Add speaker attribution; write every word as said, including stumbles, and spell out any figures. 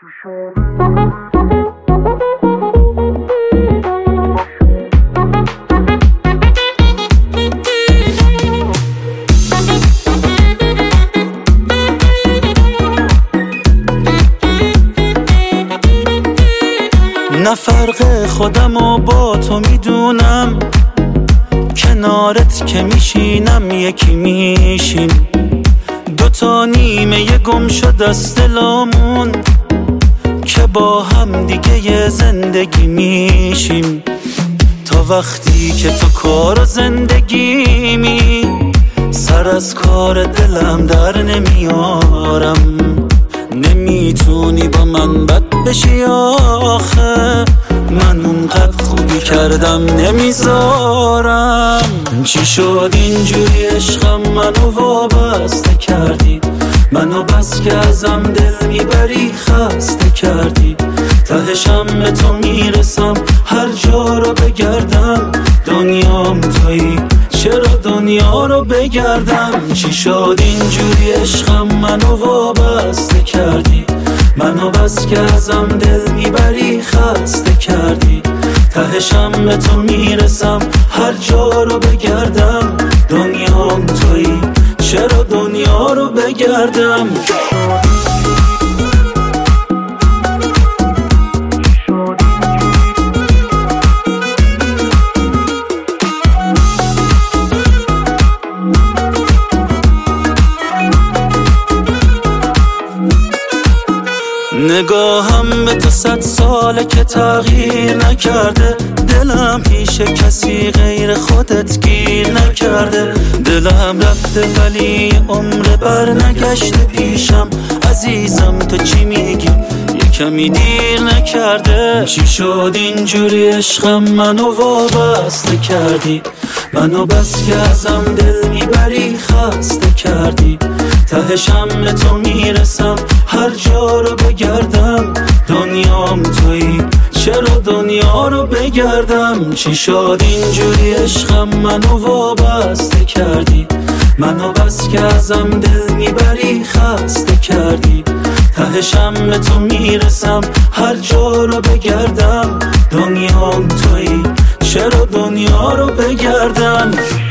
Speaker 1: نه فرق خودمو با تو میدونم، کنارت که میشینم یکی میشیم، دوتا نیمه گم شد از دلامون که با هم دیگه یه زندگی میشیم. تا وقتی که تو کار زندگیمی، سر از کار دلم در نمیارم. نمیتونی با من بد بشی آخه، من اونقدر خوبی کردم نمیذارم. چی شد اینجوری عشقم منو وابسته کردی، منو بس که ازم دل میبری خسته کردی. تهشم به تو میرسم هر جا رو بگردم، دنیام تویی چرا دنیا رو بگردم. چی شد اینجوری عشقم منو وابسته کردی، منو بس که ازم دل میبری خسته کردی. تهشم به تو میرسم هر جا رو بگردم، دنیام تویی چرا دنیا رو بگردم. نگاهم به تو صد ساله که تغییر نکرده، دلم پیش کسی غیر خودت گیر نکرده. دلم رفته ولی عمر بر نگشته پیشم، عزیزم تو چی میگی یه کمی دیر نکرده. چی شد اینجوری عشقم منو وابسته کردی، منو بس که ازم دل میبری خسته کردی. تهشم به تو میرسم هر جا رو بگردم، دنیام تویی چرا دنیا رو بگردم. چی شد اینجوری عشقم منو وابسته کردی، منو بس که ازم دل میبری خسته کردی. تهشم به تو میرسم هر جا رو بگردم، دنیام تویی چرا دنیا رو بگردم.